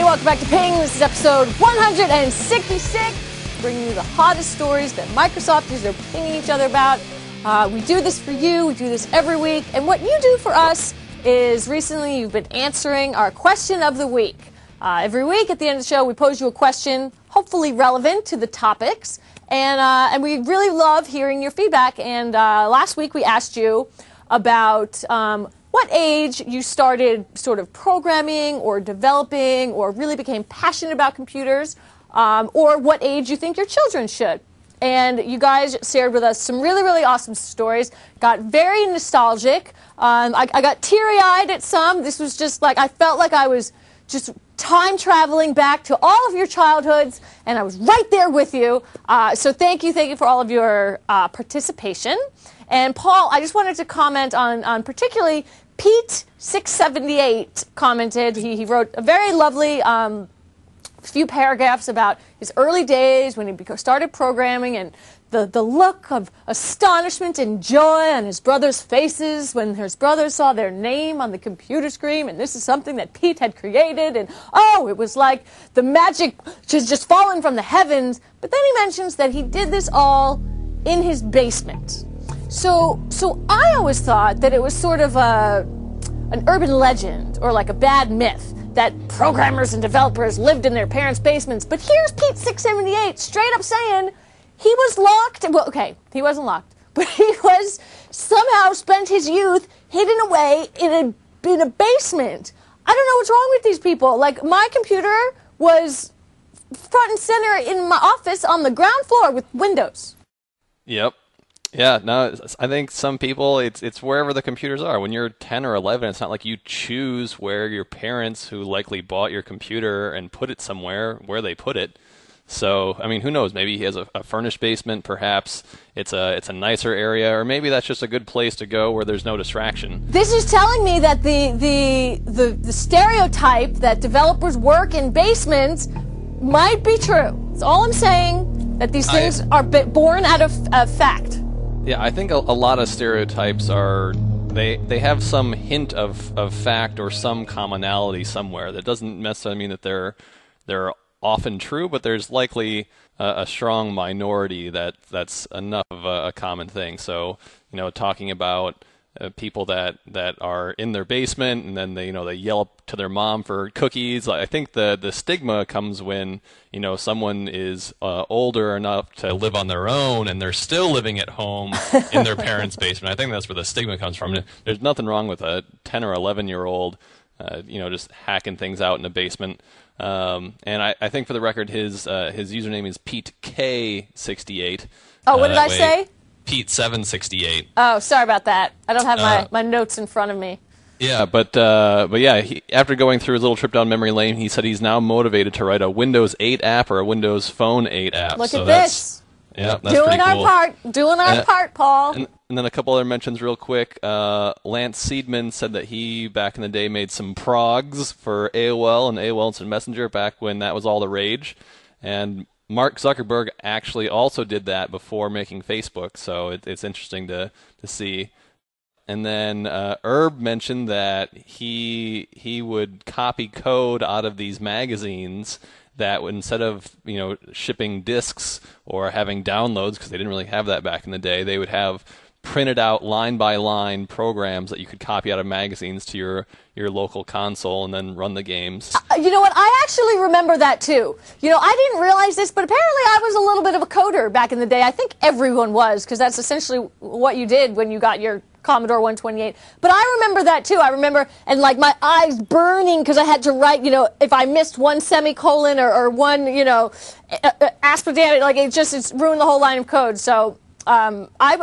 welcome back to Ping. This is episode 166, bringing you the hottest stories that Microsofties are pinging each other about. We do this for you. We do this every week. And what you do for us is recently you've been answering our question of the week. Every week at the end of the show, we pose you a question, hopefully relevant to the topics. And we really love hearing your feedback. And last week we asked you about what age you started sort of programming or developing or really became passionate about computers, or what age you think your children should. And you guys shared with us some really, really awesome stories, got very nostalgic. I got teary-eyed at some. This was just like, I felt like I was just time traveling back to all of your childhoods, and I was right there with you. So thank you for all of your participation. And Paul, I just wanted to comment on particularly Pete678 commented. He wrote a very lovely few paragraphs about his early days when he started programming and the look of astonishment and joy on his brothers' faces when his brothers saw their name on the computer screen, and this is something that Pete had created, and oh, it was like the magic just falling from the heavens. But then he mentions that he did this all in his basement. So I always thought that it was sort of an urban legend or like a bad myth that programmers and developers lived in their parents' basements. But here's Pete678 straight up saying he was locked. Well, okay, he wasn't locked, but he was somehow spent his youth hidden away in a basement. I don't know what's wrong with these people. Like, my computer was front and center in my office on the ground floor with windows. Yep. Yeah, no, I think some people, it's wherever the computers are. When you're 10 or 11, it's not like you choose where your parents, who likely bought your computer and put it somewhere, where they put it. So, I mean, who knows? Maybe he has a furnished basement, perhaps it's a nicer area, or maybe that's just a good place to go where there's no distraction. This is telling me that the stereotype that developers work in basements might be true. That's all I'm saying, that these things are born out of fact. Yeah, I think a lot of stereotypes are, they have some hint of fact or some commonality somewhere. That doesn't necessarily mean that they're often true, but there's likely a strong minority that's enough of a common thing. So, talking about people that are in their basement and then they yell up to their mom for cookies. I think the stigma comes when someone is older enough to live on their own and they're still living at home in their parents' basement. I think that's where the stigma comes from. There's nothing wrong with a 10 or 11-year-old just hacking things out in a basement. And I think, for the record, his username is PeteK68. Oh, what did I say? Pete768. Oh, sorry about that. I don't have my notes in front of me. Yeah, but yeah, after going through his little trip down memory lane, he said he's now motivated to write a Windows 8 app or a Windows Phone 8 app. Look at this. Yeah, that's doing pretty our cool. Doing our part, Paul. And then a couple other mentions real quick. Lance Seedman said that he, back in the day, made some progs for AOL and AOL Instant Messenger back when that was all the rage. And Mark Zuckerberg actually also did that before making Facebook, so it's interesting to see. And then Herb mentioned that he would copy code out of these magazines that would, instead of shipping discs or having downloads, because they didn't really have that back in the day, they would have printed out line-by-line programs that you could copy out of magazines to your local console and then run the games. You know what? I actually remember that too. I didn't realize this, but apparently I was a little bit of a coder back in the day. I think everyone was, because that's essentially what you did when you got your Commodore 128. But I remember that too. I remember, and like my eyes burning because I had to write, if I missed one semicolon or one, aspartame, like it's ruined the whole line of code. So I'm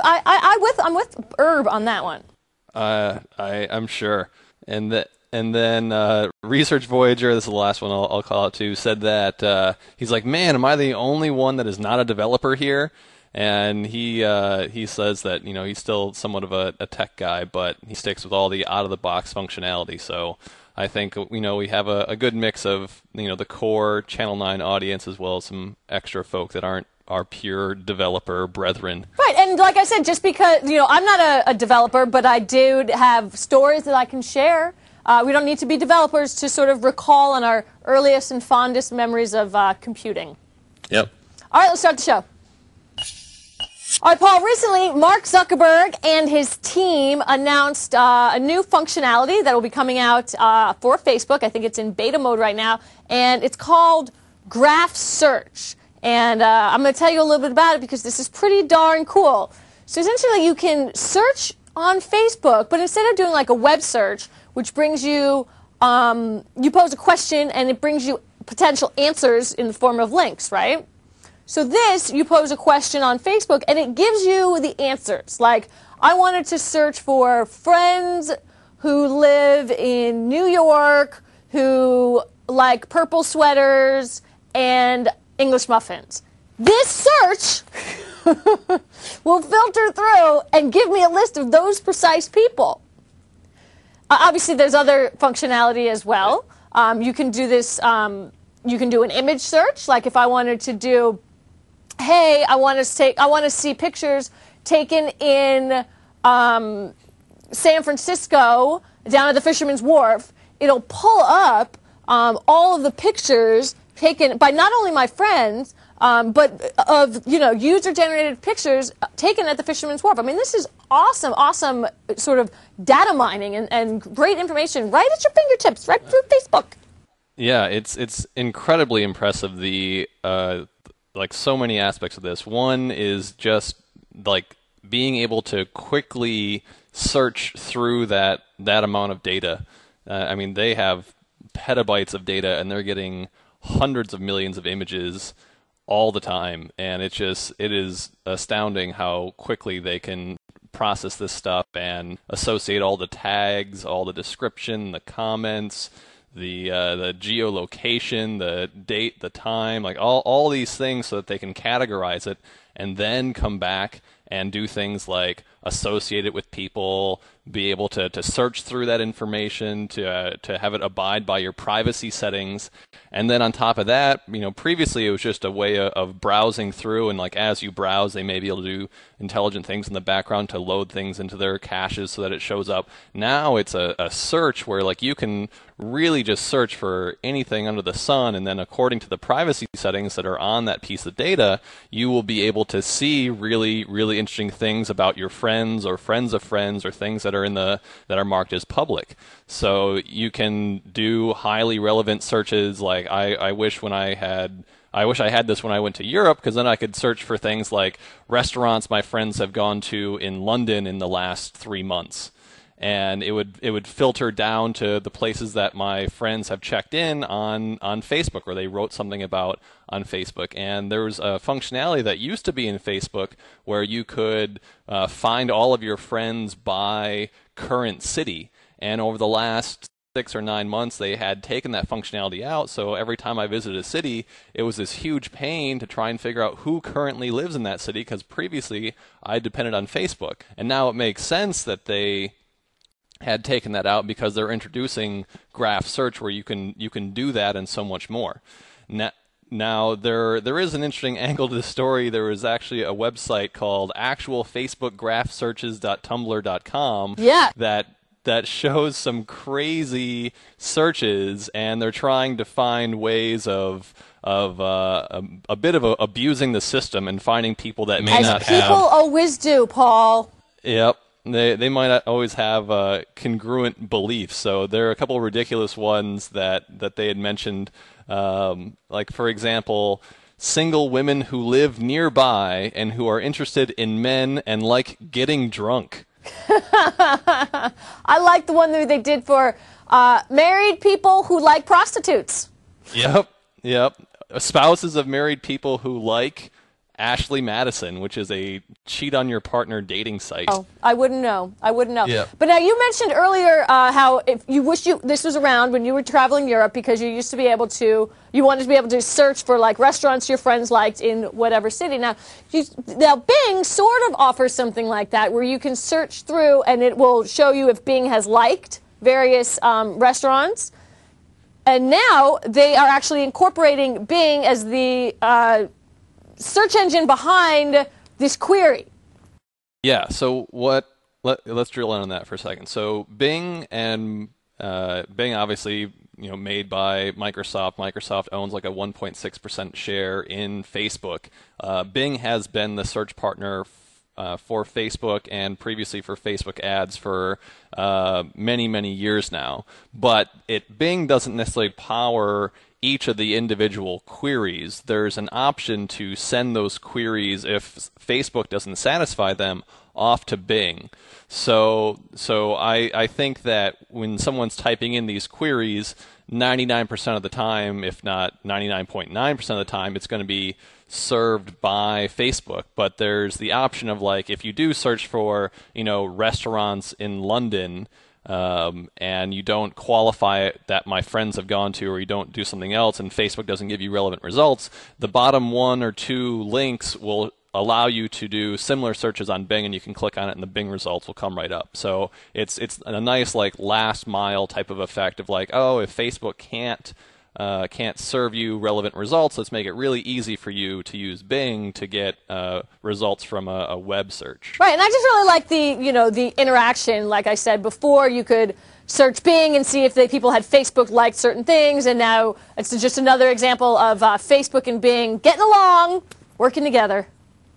with Herb on that one. I'm sure. And then Research Voyager, this is the last one I'll call it too, said that he's like, man, am I the only one that is not a developer here? And he says that he's still somewhat of a tech guy, but he sticks with all the out-of-the-box functionality. So I think we have a good mix of the core Channel 9 audience as well as some extra folk that aren't our pure developer brethren. Right, and like I said, just because, I'm not a developer, but I do have stories that I can share We don't need to be developers to sort of recall on our earliest and fondest memories of computing. Yep. All right, let's start the show. All right, Paul, recently Mark Zuckerberg and his team announced a new functionality that will be coming out for Facebook. I think it's in beta mode right now, and it's called Graph Search. And I'm going to tell you a little bit about it because this is pretty darn cool. So essentially you can search on Facebook, but instead of doing like a web search, which brings you, you pose a question and it brings you potential answers in the form of links, right? So this, you pose a question on Facebook and it gives you the answers. Like, I wanted to search for friends who live in New York who like purple sweaters and English muffins. This search will filter through and give me a list of those precise people. Obviously, there's other functionality as well. You can do this, you can do an image search. Like if I wanted to do, hey, I want to see pictures taken in San Francisco down at the Fisherman's Wharf. It'll pull up all of the pictures taken by not only my friends, but of user-generated pictures taken at the Fisherman's Wharf. I mean, this is awesome sort of data mining and great information right at your fingertips, right through Facebook. Yeah, it's incredibly impressive. The like so many aspects of this. One is just like being able to quickly search through that amount of data. I mean, they have petabytes of data, and they're getting hundreds of millions of images all the time, and it is astounding how quickly they can process this stuff and associate all the tags, all the description, the comments, the geolocation, the date, the time, like all these things, so that they can categorize it and then come back and do things like associate it with people, be able to search through that information, to have it abide by your privacy settings. And then on top of that, previously it was just a way of browsing through, and like as you browse, they may be able to do intelligent things in the background to load things into their caches so that it shows up. Now it's a search where like you can really just search for anything under the sun, and then according to the privacy settings that are on that piece of data, you will be able to see really, really interesting things about your friends or friends of friends, or things that are marked as public. So you can do highly relevant searches like I wish I had this when I went to Europe, because then I could search for things like restaurants my friends have gone to in London in the last 3 months. And it would filter down to the places that my friends have checked in on Facebook, or they wrote something about on Facebook. And there was a functionality that used to be in Facebook where you could find all of your friends by current city. And over the last 6 or 9 months, they had taken that functionality out. So every time I visited a city, it was this huge pain to try and figure out who currently lives in that city, because previously I depended on Facebook. And now it makes sense that they had taken that out, because they're introducing graph search where you can do that and so much more. Now there is an interesting angle to the story. There was actually a website called actualfacebookgraphsearches.tumblr.com that shows some crazy searches, and they're trying to find ways of a bit of abusing the system and finding people that may not have. As people always do, Paul. Yep. They might not always have congruent beliefs. So there are a couple of ridiculous ones that they had mentioned. Like, for example, single women who live nearby and who are interested in men and like getting drunk. I like the one that they did for married people who like prostitutes. Yep. Spouses of married people who like Ashley Madison, which is a cheat on your partner dating site. Oh, I wouldn't know. Yeah. But now you mentioned earlier how if you wish this was around when you were traveling Europe, because you wanted to be able to search for like restaurants your friends liked in whatever city. Now Bing sort of offers something like that, where you can search through and it will show you if Bing has liked various restaurants. And now they are actually incorporating Bing as the search engine behind this query. Yeah, so let's drill in on that for a second. So Bing and Bing obviously, made by Microsoft. Microsoft owns like a 1.6% share in Facebook. Bing has been the search partner for Facebook and previously for Facebook ads for many, many years now. But Bing doesn't necessarily power each of the individual queries. There's an option to send those queries, if Facebook doesn't satisfy them, off to Bing. So I think that when someone's typing in these queries, 99% of the time, if not 99.9% of the time, it's going to be served by Facebook. But there's the option of, like, if you do search for, restaurants in London, and you don't qualify that my friends have gone to, or you don't do something else, and Facebook doesn't give you relevant results, the bottom 1 or 2 links will allow you to do similar searches on Bing, and you can click on it and the Bing results will come right up. So it's a nice, like, last mile type of effect of, like, oh, if Facebook can't serve you relevant results, let's make it really easy for you to use Bing to get results from a web search. Right, and I just really like the interaction. Like I said before, you could search Bing and see if people had Facebook liked certain things, and now it's just another example of Facebook and Bing getting along, working together.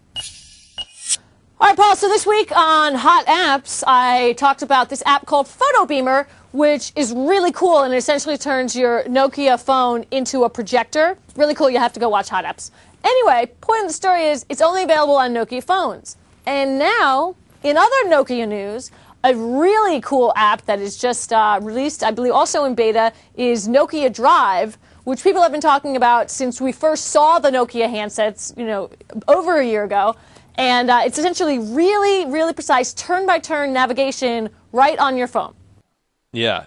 All right, Paul, so this week on Hot Apps, I talked about this app called PhotoBeamer, which is really cool, and it essentially turns your Nokia phone into a projector. Really cool. You have to go watch Hot Apps. Anyway, point of the story is it's only available on Nokia phones. And now, in other Nokia news, a really cool app that is just released, I believe also in beta, is Nokia Drive, which people have been talking about since we first saw the Nokia handsets, over a year ago. And it's essentially really, really precise turn-by-turn navigation right on your phone. Yeah,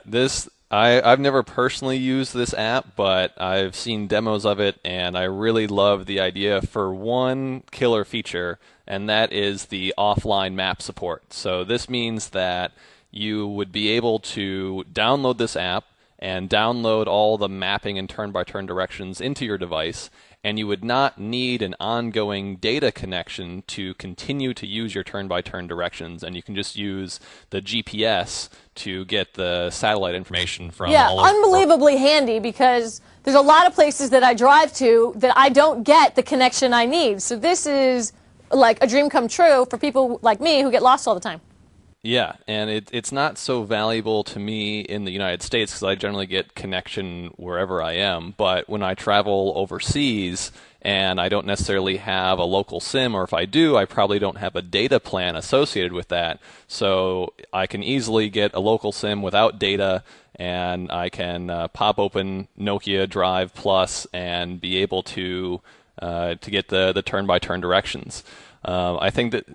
I've never personally used this app, but I've seen demos of it, and I really love the idea for one killer feature, and that is the offline map support. So this means that you would be able to download this app and download all the mapping and turn-by-turn directions into your device, and you would not need an ongoing data connection to continue to use your turn-by-turn directions, and you can just use the GPS to get the satellite information from all over. Unbelievably handy, because there's a lot of places that I drive to that I don't get the connection I need. So this is like a dream come true for people like me who get lost all the time. Yeah, and it's not so valuable to me in the United States because I generally get connection wherever I am. But when I travel overseas and I don't necessarily have a local SIM, or if I do, I probably don't have a data plan associated with that. So I can easily get a local SIM without data, and I can pop open Nokia Drive Plus and be able to get the turn-by-turn directions. I think that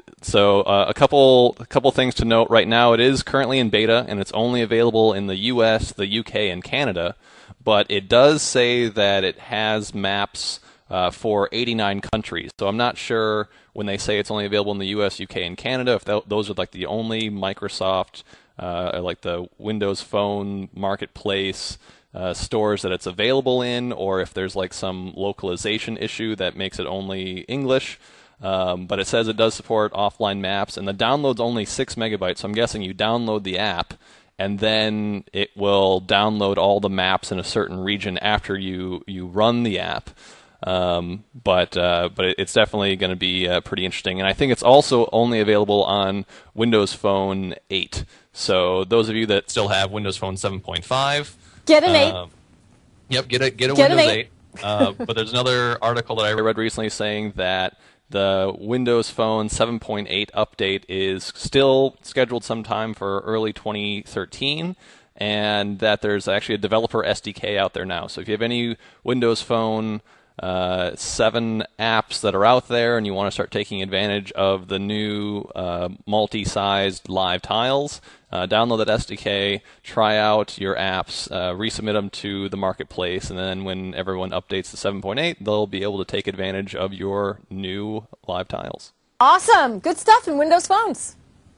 a couple things to note right now. It is currently in beta, and it's only available in the U.S., the UK, and Canada. But it does say that it has maps for 89 countries. So I'm not sure when they say it's only available in the U.S., UK, and Canada if those are like the only Microsoft, like the Windows Phone Marketplace stores that it's available in, or if there's like some localization issue that makes it only English. But it says it does support offline maps, and the download's only 6 megabytes, so I'm guessing you download the app, and then it will download all the maps in a certain region after you run the app. But it's definitely going to be pretty interesting, and I think it's also only available on Windows Phone 8. So those of you that still have Windows Phone 7.5, get an 8. Yep, get a Windows 8. But there's another article that I read recently saying that the Windows Phone 7.8 update is still scheduled sometime for early 2013, and that there's actually a developer SDK out there now. So if you have any Windows Phone 7 apps that are out there and you want to start taking advantage of the new multi-sized live tiles, download that SDK, try out your apps, resubmit them to the marketplace, and then when everyone updates to 7.8, they'll be able to take advantage of your new live tiles. Awesome. Good stuff in Windows phones.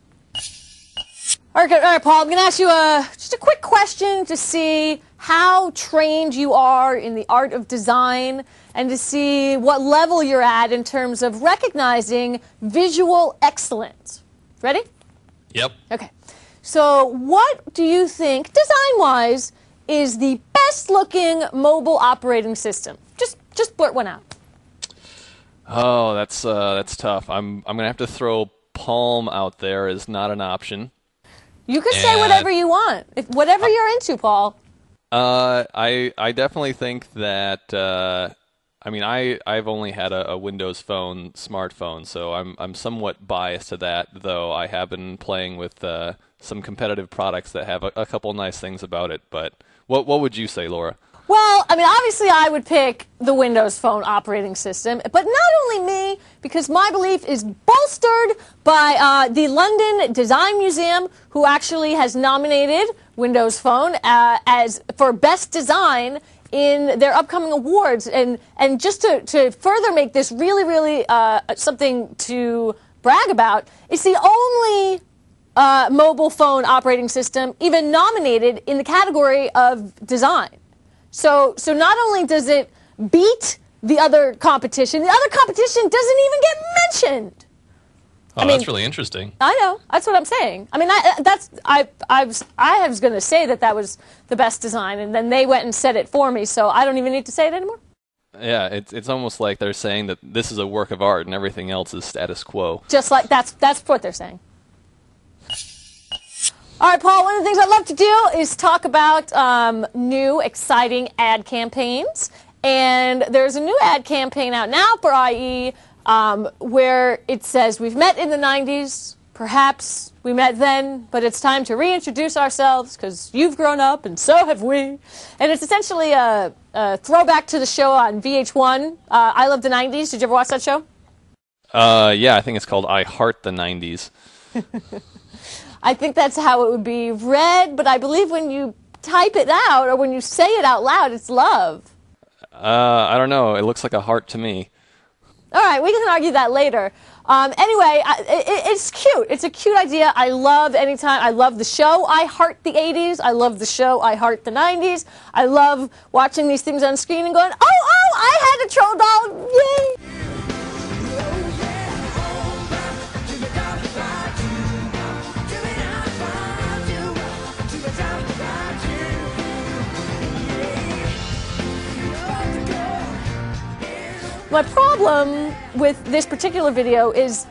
All right, Paul, I'm going to ask you just a quick question to see how trained you are in the art of design and to see what level you're at in terms of recognizing visual excellence. Ready? Yep. Okay. So what do you think, design-wise, is the best-looking mobile operating system? Just blurt one out. Oh, that's tough. I'm gonna have to throw Palm out there as not an option. You can say whatever you want, whatever you're into, Paul. I definitely think that. I mean, I've only had a Windows Phone smartphone, so I'm somewhat biased to that. Though I have been playing with some competitive products that have a couple nice things about it. But what would you say, Laura? Well, I mean, obviously I would pick the Windows Phone operating system, but not only me, because my belief is bolstered by the London Design Museum, who actually has nominated Windows Phone as for Best Design in their upcoming awards. And just to further make this really, really something to brag about, it's the only mobile phone operating system even nominated in the category of design. So not only does it beat the other competition doesn't even get mentioned. Oh, I mean, that's really interesting. I know. That's what I'm saying. I mean, I was going to say that was the best design, and then they went and said it for me, so I don't even need to say it anymore. Yeah, it's almost like they're saying that this is a work of art and everything else is status quo. Just like that's what they're saying. All right, Paul, one of the things I'd love to do is talk about new, exciting ad campaigns. And there's a new ad campaign out now for IE where it says, we've met in the 90s, perhaps we met then, but it's time to reintroduce ourselves because you've grown up and so have we. And it's essentially a throwback to the show on VH1, I Love the 90s. Did you ever watch that show? Yeah, I think it's called I Heart the 90s. I think that's how it would be read, but I believe when you type it out or when you say it out loud, it's love. I don't know. It looks like a heart to me. All right, we can argue that later. Anyway, it's cute. It's a cute idea. I love the show I Heart the 80s. I love the show I Heart the 90s. I love watching these things on screen and going, oh, I had a troll doll. Yay! My problem with this particular video is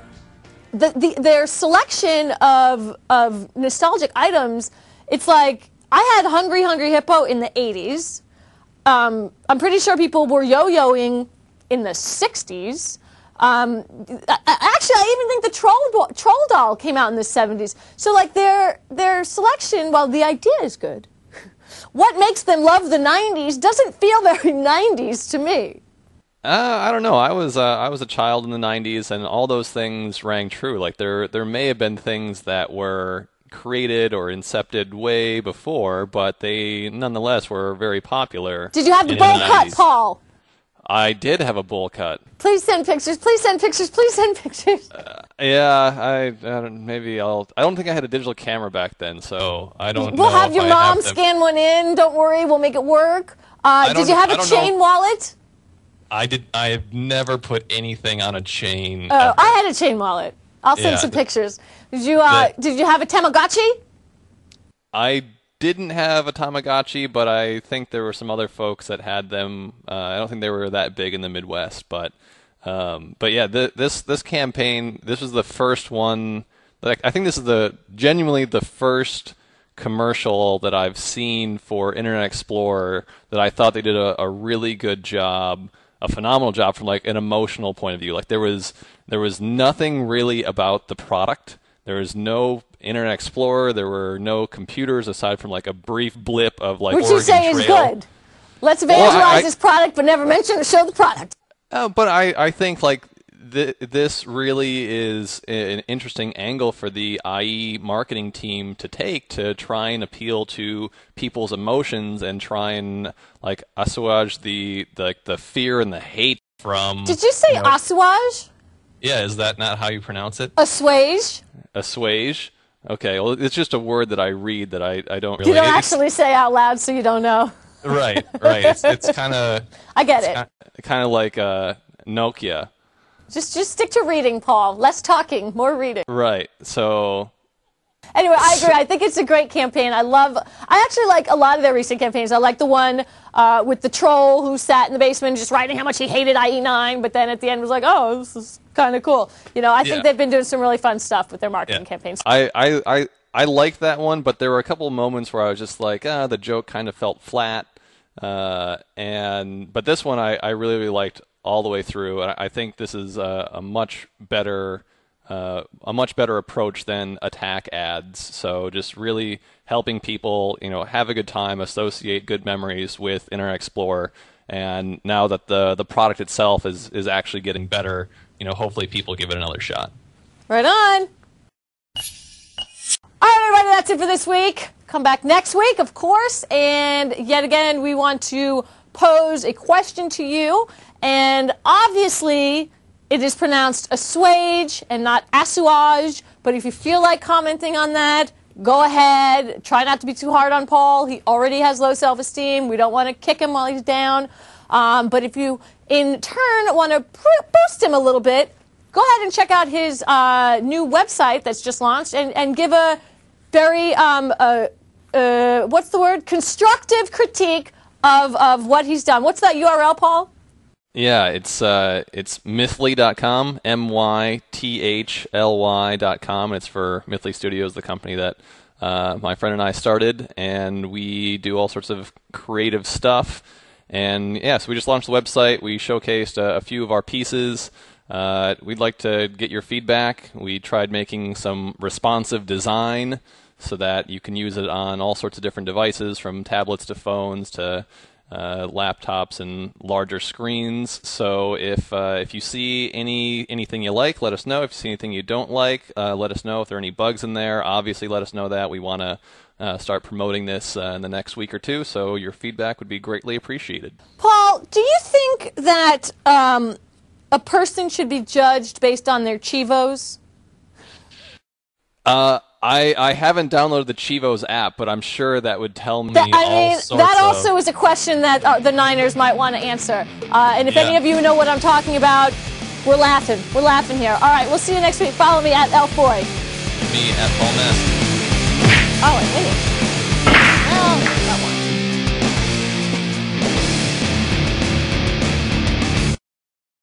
their selection of nostalgic items. It's like, I had Hungry Hungry Hippo in the 80s. I'm pretty sure people were yo-yoing in the 60s. Actually, I even think the troll doll came out in the 70s. So, like, their selection, while the idea is good, what makes them love the 90s doesn't feel very 90s to me. I don't know. I was a child in the 90s, and all those things rang true. Like there may have been things that were created or incepted way before, but they nonetheless were very popuer. Did you have the bowl cut, Paul? I did have a bowl cut. Please send pictures. Please send pictures. Please send pictures. Yeah, I don't think I had a digital camera back then, so I don't know. We'll have your mom scan one in. Don't worry, we'll make it work. Did you have a chain wallet? I have never put anything on a chain. Oh, I had a chain wallet. I'll send some pictures. Did you have a Tamagotchi? I didn't have a Tamagotchi, but I think there were some other folks that had them. I don't think they were that big in the Midwest, but yeah, this campaign, this was the first one. I think this is genuinely the first commercial that I've seen for Internet Explorer that I thought they did a really good job. A phenomenal job from like an emotional point of view. Like there was nothing really about the product. There was no Internet Explorer. There were no computers aside from like a brief blip of like Oregon Trail. Which you say is good. Let's evangelize this product, but never mention or show the product. But I think like this really is an interesting angle for the IE marketing team to take to try and appeal to people's emotions and try and like assuage the fear and the hate from. Did you say assuage? Yeah, is that not how you pronounce it? Assuage. Assuage. Okay, well, it's just a word that I read that I don't really. You don't actually say out loud, so you don't know. Right. It's kind of. I get it. Kind of like Nokia. Just stick to reading, Paul. Less talking, more reading. Right. So Anyway, I agree. I think it's a great campaign. I actually like a lot of their recent campaigns. I like the one with the troll who sat in the basement just writing how much he hated IE9, but then at the end was like, oh, this is kind of cool. You know, I think they've been doing some really fun stuff with their marketing campaigns. I like that one, but there were a couple of moments where I was just like, the joke kind of felt flat. But this one I really liked all the way through. And I think this is a much better approach than attack ads. So just really helping people, have a good time, associate good memories with Internet Explorer. And now that the product itself is actually getting better, hopefully people give it another shot. Right on. All right, everybody, that's it for this week. Come back next week, of course. And yet again, we want to pose a question to you. And obviously, it is pronounced assuage and not assuage. But if you feel like commenting on that, go ahead. Try not to be too hard on Paul. He already has low self-esteem. We don't want to kick him while he's down. But if you, in turn, want to boost him a little bit, go ahead and check out his new website that's just launched and give a very, what's the word? Constructive critique of what he's done. What's that URL, Paul? Yeah, it's mythly.com, mythly.com, and it's for Mythly Studios, the company that my friend and I started, and we do all sorts of creative stuff. And yeah, so we just launched the website. We showcased a few of our pieces. We'd like to get your feedback. We tried making some responsive design so that you can use it on all sorts of different devices, from tablets to phones to laptops and larger screens. So if you see anything you like, let us know. If you see anything you don't like, let us know. If there are any bugs in there, obviously let us know that. We want to start promoting this in the next week or two, so your feedback would be greatly appreciated. Paul, do you think that a person should be judged based on their Chivos? I haven't downloaded the Chivos app, but I'm sure that would tell me that also is a question that the Niners might want to answer. And if any of you know what I'm talking about, we're laughing. We're laughing here. All right, we'll see you next week. Follow me at Elfboy. Me at Paul Ness. Oh, I hate it. Well,